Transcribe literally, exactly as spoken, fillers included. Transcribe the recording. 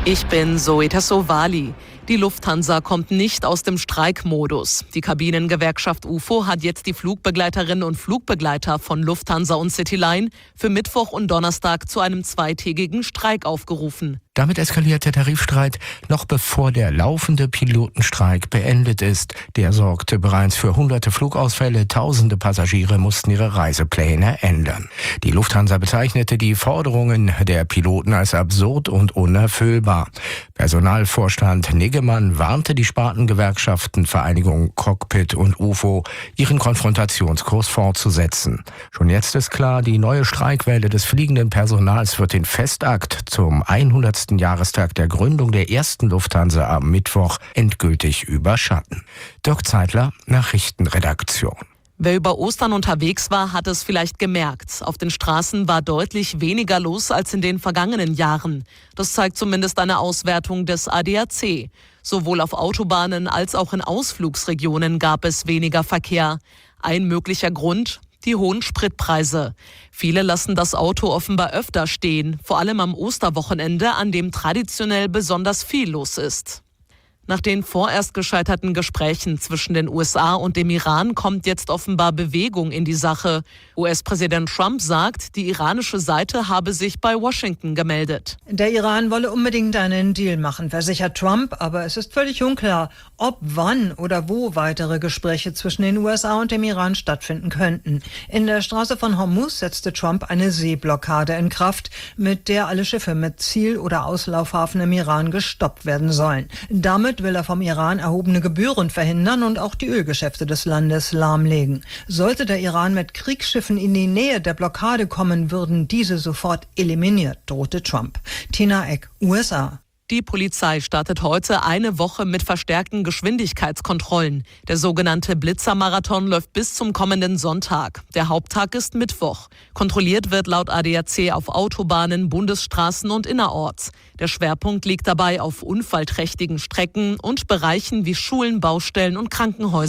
Ich bin Zoe Tassovali. Die Lufthansa kommt nicht aus dem Streikmodus. Die Kabinengewerkschaft U F O hat jetzt die Flugbegleiterinnen und Flugbegleiter von Lufthansa und Cityline für Mittwoch und Donnerstag zu einem zweitägigen Streik aufgerufen. Damit eskaliert der Tarifstreit noch bevor der laufende Pilotenstreik beendet ist. Der sorgte bereits für hunderte Flugausfälle. Tausende Passagiere mussten ihre Reisepläne ändern. Die Lufthansa bezeichnete die Forderungen der Piloten als absurd und unerfüllbar. Personalvorstand Niggemann warnte die Spartengewerkschaften Vereinigung Cockpit und U F O, ihren Konfrontationskurs fortzusetzen. Schon jetzt ist klar, die neue Streikwelle des fliegenden Personals wird den Festakt zum hundertsten Jahrestag der Gründung der ersten Lufthansa am Mittwoch endgültig überschatten. Dirk Zeitler, Nachrichtenredaktion. Wer über Ostern unterwegs war, hat es vielleicht gemerkt. Auf den Straßen war deutlich weniger los als in den vergangenen Jahren. Das zeigt zumindest eine Auswertung des A D A C. Sowohl auf Autobahnen als auch in Ausflugsregionen gab es weniger Verkehr. Ein möglicher Grund: die hohen Spritpreise. Viele lassen das Auto offenbar öfter stehen, vor allem am Osterwochenende, an dem traditionell besonders viel los ist. Nach den vorerst gescheiterten Gesprächen zwischen den U S A und dem Iran kommt jetzt offenbar Bewegung in die Sache. U S-Präsident Trump sagt, die iranische Seite habe sich bei Washington gemeldet. Der Iran wolle unbedingt einen Deal machen, versichert Trump, aber es ist völlig unklar, ob, wann oder wo weitere Gespräche zwischen den U S A und dem Iran stattfinden könnten. In der Straße von Hormuz setzte Trump eine Seeblockade in Kraft, mit der alle Schiffe mit Ziel- oder Auslaufhafen im Iran gestoppt werden sollen. Damit will er vom Iran erhobene Gebühren verhindern und auch die Ölgeschäfte des Landes lahmlegen. Sollte der Iran mit Kriegsschiffen in die Nähe der Blockade kommen, würden diese sofort eliminiert, drohte Trump. Tina Eck, U S A. Die Polizei startet heute eine Woche mit verstärkten Geschwindigkeitskontrollen. Der sogenannte Blitzermarathon läuft bis zum kommenden Sonntag. Der Haupttag ist Mittwoch. Kontrolliert wird laut A D A C auf Autobahnen, Bundesstraßen und innerorts. Der Schwerpunkt liegt dabei auf unfallträchtigen Strecken und Bereichen wie Schulen, Baustellen und Krankenhäuser.